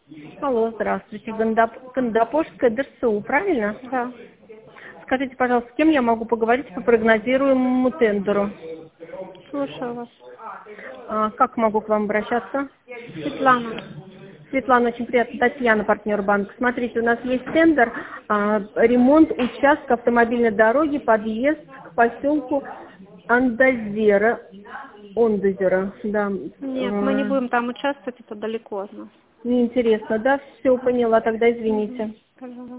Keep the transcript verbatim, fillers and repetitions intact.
Алло, здравствуйте. Гандап- Гандапошская ДРСУ, правильно? Да. Скажите, пожалуйста, с кем я могу поговорить по прогнозируемому тендеру? Слушаю вас. А, как могу к вам обращаться? Светлана. Светлана, очень приятно. Татьяна, партнер банка. Смотрите, у нас есть тендер, а, ремонт участка автомобильной дороги, подъезд к поселку Андозера. Ондозера, да. Нет, мы не А, будем там участвовать, это далеко от нас. неинтересно, да? Все поняла, тогда Мгм. извините. Пожалуйста.